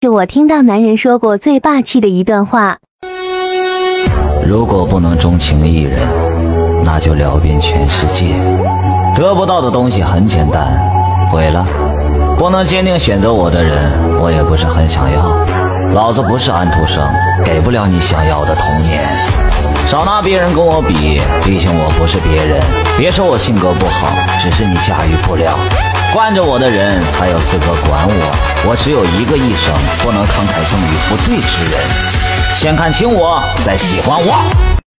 是我听到男人说过最霸气的一段话。 如果不能钟情一人，那就聊遍全世界。得不到的东西很简单，毁了。不能坚定选择我的人，我也不是很想要。老子不是安徒生，给不了你想要的童年。少拿别人跟我比，毕竟我不是别人。别说我性格不好，只是你驾驭不了。惯着我的人才有资格管我，我只有一个一生，不能慷慨赠予不对之人。先看清我，再喜欢我。